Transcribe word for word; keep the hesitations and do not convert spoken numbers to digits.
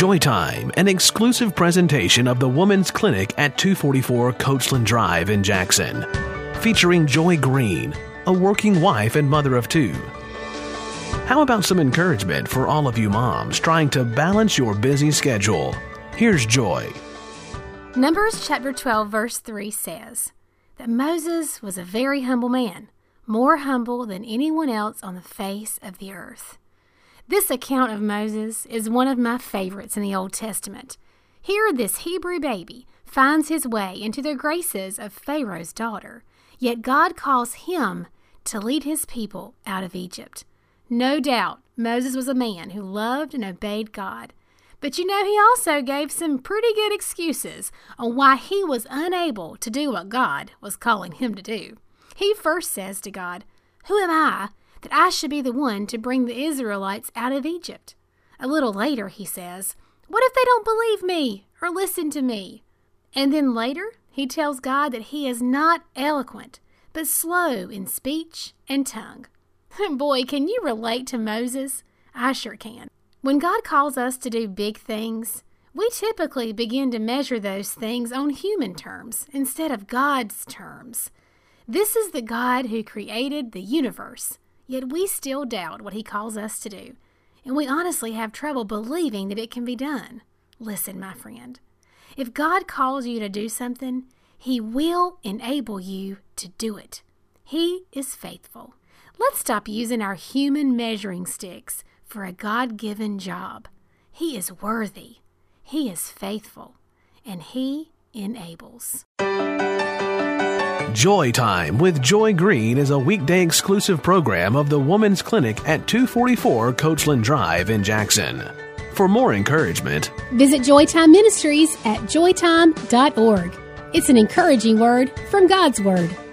Joytime, an exclusive presentation of the Women's Clinic at two forty-four Coachland Drive in Jackson, featuring Joy Green, a working wife and mother of two. How about some encouragement for all of you moms trying to balance your busy schedule? Here's Joy. Numbers chapter twelve verse three says that Moses was a very humble man, more humble than anyone else on the face of the earth. This account of Moses is one of my favorites in the Old Testament. Here, this Hebrew baby finds his way into the graces of Pharaoh's daughter, yet God calls him to lead his people out of Egypt. No doubt, Moses was a man who loved and obeyed God. But you know, he also gave some pretty good excuses on why he was unable to do what God was calling him to do. He first says to God, "Who am I that I should be the one to bring the Israelites out of Egypt?" A little later, he says, "What if they don't believe me or listen to me?" And then later, he tells God that he is not eloquent, but slow in speech and tongue. Boy, can you relate to Moses? I sure can. When God calls us to do big things, we typically begin to measure those things on human terms instead of God's terms. This is the God who created the universe, yet we still doubt what he calls us to do, and we honestly have trouble believing that it can be done. Listen, my friend, if God calls you to do something, he will enable you to do it. He is faithful. Let's stop using our human measuring sticks for a God-given job. He is worthy, he is faithful, and he enables. Joytime with Joy Green is a weekday exclusive program of the Women's Clinic at two forty-four Coachland Drive in Jackson. For more encouragement, visit Joytime Ministries at joytime dot org. It's an encouraging word from God's Word.